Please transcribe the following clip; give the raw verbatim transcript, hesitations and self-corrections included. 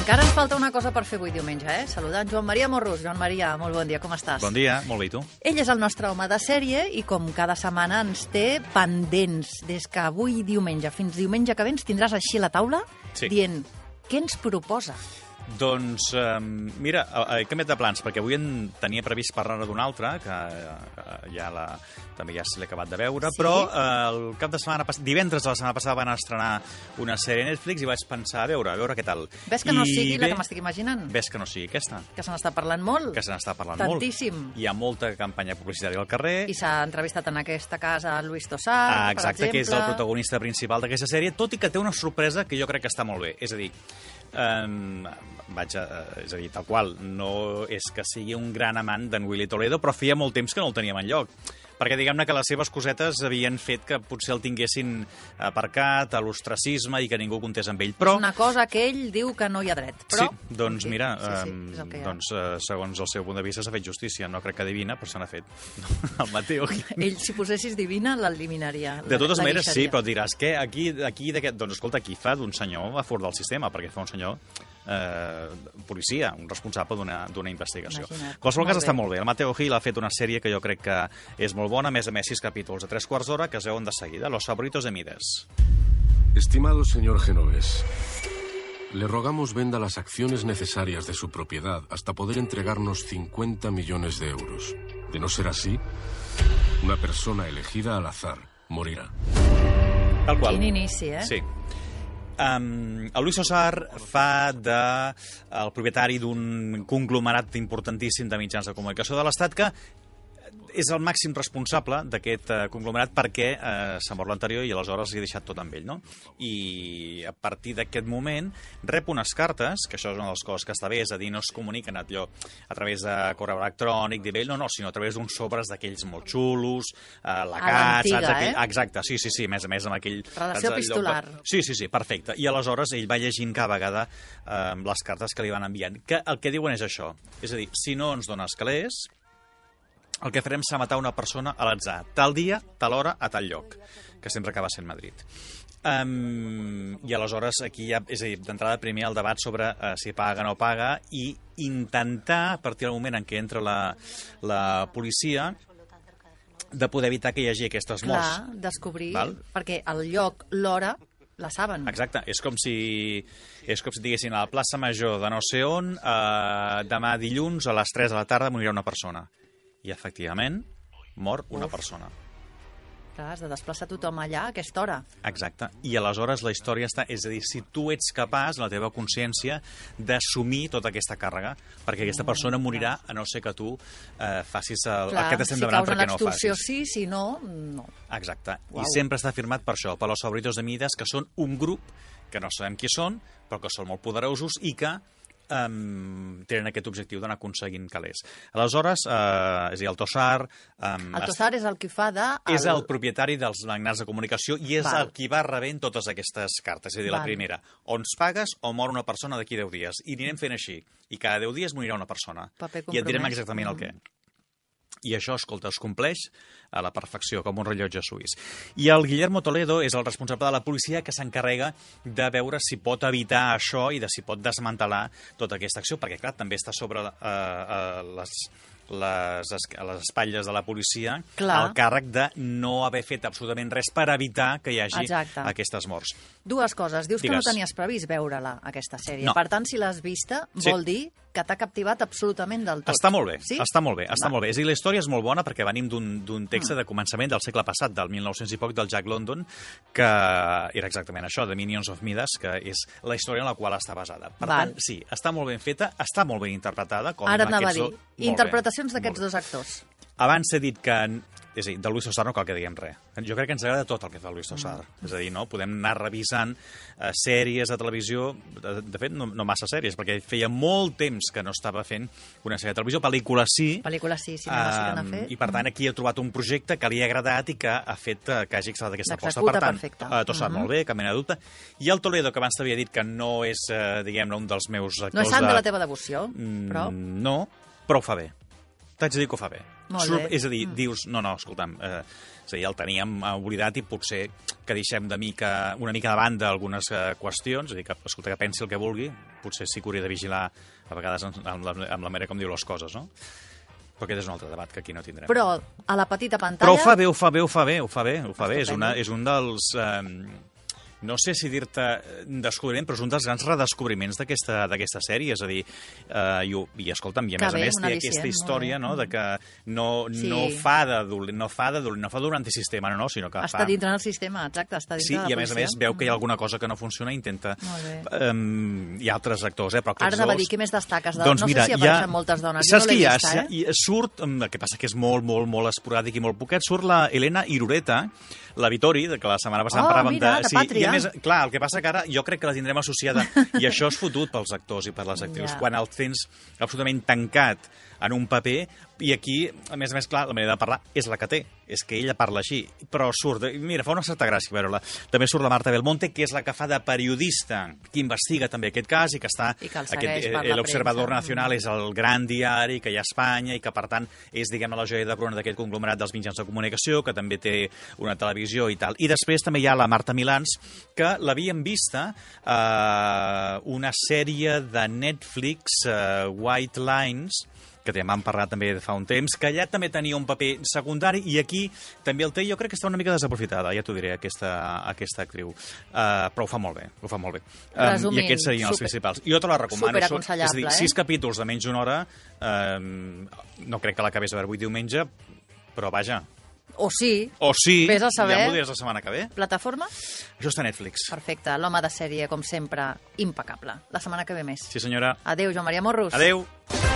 Encara ens falta una cosa per fer avui diumenge, eh? Saludant Joan Maria Morrús. Joan Maria, molt bon dia, com estàs? Bon dia, molt bé, i tu? Ell és el nostre home de sèrie i com cada setmana ens té pendents. Des que avui diumenge fins diumenge que ve ens tindràs així a la taula Sí. dient què ens proposa. Doncs, eh, mira, he canviat de plans, perquè avui en tenia previst parlar d'un altre, que eh, ja la, també ja se l'he acabat de veure, Sí? però eh, el cap de setmana passat, divendres de la setmana passada van estrenar una sèrie a Netflix i vaig pensar, a veure, a veure què tal. Ves que no I sigui bé, la que m'estic imaginant? Ves que no sigui aquesta, Que se n'està parlant molt? que se n'està parlant Tantíssim. molt. Hi ha molta campanya publicitària al carrer. I s'ha entrevistat en aquesta casa a Luis Tossar, Ah, per exacte, exemple. que és el protagonista principal d'aquesta sèrie, tot i que té una sorpresa que jo crec que està molt bé. És a dir, eh, vaig a, és a dir, tal qual, no és que sigui un gran amant d'en Willy Toledo, però feia molt temps que no el teníem enlloc. Perquè diguem-ne que les seves cosetes havien fet que potser el tinguessin aparcat, a l'ostracisme i que ningú comptés amb ell. Però És una cosa que ell diu que no hi ha dret. Però... Sí, doncs en fi, mira, sí, sí, em, és el que hi ha. doncs, eh, segons el seu punt de vista s'ha fet justícia. No crec que divina, però se n'ha fet. El Mateo Gil. Ell, si posessis divina, l'eliminaria. De totes la maneres, sí, deixaria. però diràs que aquí, aquí d'aquest... Doncs escolta, aquí fa d'un senyor a fora del sistema, perquè fa un senyor eh, policia, un responsable d'una d'una investigació. Imagina't. En qualsevol cas Molt està bé. molt bé. El Mateo Gil ha fet una sèrie que jo crec que és molt bona, a més a més, sis capítols de tres quarts d'hora que es veuen de seguida, Los favoritos de Mides. Estimado señor Genovés, le rogamos venda las acciones necesarias de su propiedad hasta poder entregarnos cincuenta millones de euros. De no ser así, una persona elegida al azar morirà. Tal qual. Quin inici, eh? Sí. Um, el Luis Tossar fa de el propietari d'un conglomerat importantíssim de mitjans de comunicació de l'Estat que és el màxim responsable d'aquest eh, conglomerat perquè eh, s'ha mort l'anterior i aleshores li ha deixat tot amb ell, no? I a partir d'aquest moment rep unes cartes, que això és una de les coses que està bé, és a dir, no es comuniquen allò a través de correu electrònic, d'email, no, no, sinó a través d'uns sobres d'aquells molt xulos, eh, lacats, l'antiga, saps? Aquell, eh? Exacte, sí, sí, sí, a més a més amb aquell... Redacció allò- epistolar. Sí, sí, sí, perfecte. I aleshores ell va llegint cada vegada eh, les cartes que li van enviant. Que el que diuen és això, és a dir, si no ens dones calés, el que farem serà matar una persona a l'atzar, tal dia, tal hora, a tal lloc, que sempre acaba sent Madrid. Um, I aleshores aquí hi ha, és a dir, d'entrada primer el debat sobre uh, si paga o no paga i intentar, a partir del moment en què entra la, la policia, de poder evitar que hi hagi aquestes morts. Clar, descobrir, Val? perquè el lloc, l'hora, la saben. Exacte, és com si és com si diguessin a la plaça Major de no sé on, eh, demà dilluns a les tres de la tarda morirà una persona. I, efectivament, mor una Uf. persona. Clar, has de desplaçar tothom allà a aquesta hora. Exacte. I aleshores la història està... És a dir, si tu ets capaç, la teva consciència, d'assumir tota aquesta càrrega, perquè aquesta persona morirà a no ser que tu eh, facis el, Clar, el que t'estem si demanant causa perquè no ho l'extorsió facis. sí, si no, no. Exacte. Uau. I sempre està firmat per això, per los favoritos de Mides, que són un grup que no sabem qui són, però que són molt poderosos i que um, tenen aquest objectiu d'anar aconseguint calés. Aleshores, uh, és a dir, el Tossar... Um, El Tossar és el que fa de... és el propietari dels magnats de comunicació i és Val. el qui va rebent totes aquestes cartes. És a dir, la Val. primera, o ens pagues o mor una persona d'aquí deu dies. I anirem fent així. I cada deu dies morirà una persona. Paper I et direm compromès. exactament el què. I això, escolta, es compleix a la perfecció, com un rellotge suís. I el Guillermo Toledo és el responsable de la policia que s'encarrega de veure si pot evitar això i de si pot desmantelar tota aquesta acció, perquè, clar, també està sobre eh, eh, les, les, es- les espatlles de la policia Clar. el càrrec de no haver fet absolutament res per evitar que hi hagi Exacte. aquestes morts. Dues coses. Dius que Digues. no tenies previst veure-la, aquesta sèrie. No. Per tant, si l'has vista, Sí. vol dir que t'ha captivat absolutament del tot. Està molt bé, Sí? està molt bé, està Va. molt bé. És a dir, la història és molt bona perquè venim d'un d'un text de començament del segle passat, del mil nou-cents i poc, del Jack London, que era exactament això, The Minions of Midas, que és la història en la qual està basada. Per Val. tant, sí, està molt ben feta, està molt ben interpretada. Com Ara anava a aquests dir, do- molt bé, interpretacions molt d'aquests bé. dos actors. Abans he dit que... És a dir, del Luis Tossar no cal que diguem res. Jo crec que ens agrada tot el que fa el Luis Tossar. Mm. És a dir, no? Podem anar revisant eh, sèries de televisió, de, de fet, no, no massa sèries, perquè feia molt temps que no estava fent una sèrie de televisió. Pel·lícula sí. Pel·lícula sí, cinema sí que n'ha Em, fet. I per tant aquí he trobat un projecte que li ha agradat i que ha fet eh, que hagi accelerat aquesta aposta. L'executa Per tant, perfecte. eh, Tossar Mhm. molt bé, cap mena de dubte. I el Toledo, que abans t'havia dit que no és, eh, diguem-ne, un dels meus actors... No és sant de la teva devoció, Mm, però... No, però ho fa bé. T'haig de dir que ho fa bé. Molt Surt, bé. és a dir, dius, no, no, escolta'm, eh, és a dir, el teníem oblidat i potser que deixem de mica, una mica de banda algunes eh, qüestions, és a dir, que, escolta, que pensi el que vulgui, potser sí que hauria de vigilar a vegades amb la, amb la manera com diu les coses, no? Però aquest és un altre debat que aquí no tindrem. Però a la petita pantalla... Però ho fa bé, ho fa bé, ho fa bé, ho fa bé, ho fa bé. És, Estupendo. una, és un dels... Eh, no sé si dir-te descobriment, però és un dels grans redescobriments d'aquesta d'aquesta sèrie, és a dir, eh, i, ho- i escolta'm, i a Que més a bé, més un té al·licient, aquesta molt història, bé. no?, de que no, Sí. no fa de dolent, no fa de dolent, no fa d'un antisistema, no, no, sinó que Està fa... dintre del sistema, exacte, està dintre Sí, de la i a més a policia. més veu que hi ha alguna cosa que no funciona i intenta... Molt bé. Um, hi ha altres actors, eh, però aquests Ara anava a dos... dir, què més destaques? De... Doncs no mira, sé si hi ha... apareixen moltes dones, Saps jo no qui l'he hi ha? vista, eh? I surt, mm, el que passa que és molt, molt, molt esporàdic i molt poquet, surt la Elena Irureta, la Vitori, de que la setmana passada Oh, en parlàvem mira, de sí, i Pàtria. a més, clar, el que passa que ara jo crec que la tindrem associada, i això és fotut pels actors i per les actrius, Ja. quan el tens absolutament tancat en un paper, i aquí, a més a més, clar, la manera de parlar és la que té, és que ella parla així, però surt, mira, fa una certa gràcia veure-la. També surt la Marta Belmonte, que és la que fa de periodista, que investiga també aquest cas i que està... I que el aquest, segueix per eh, la l'Observador premsa. Nacional és el gran diari que hi ha a Espanya i que, per tant, és, diguem-ne, la joia de corona d'aquest conglomerat dels mitjans de comunicació, que també té una televisió i tal. I després també hi ha la Marta Milans, que l'havíem vista eh, una sèrie de Netflix, eh, White Lines, que ja m'han parlat també de fa un temps, que allà també tenia un paper secundari i aquí també el té, jo crec que està una mica desaprofitada, ja t'ho diré, aquesta, aquesta actriu. Uh, però ho fa molt bé, ho fa molt bé. Um, Resumint, I aquests serien els super- principals. Jo te la recomano. superaconsellable, És a dir, eh? sis capítols de menys d'una hora, um, no crec que l'acabés a veure avui diumenge, però vaja, O sí, o sí, Vés a saber. ja m'ho diràs la setmana que ve. plataforma? Això està a Netflix. Perfecte, l'home de sèrie, com sempre, impecable. La setmana que ve més. Sí, senyora. Adéu, Joan Maria Morros. Adéu.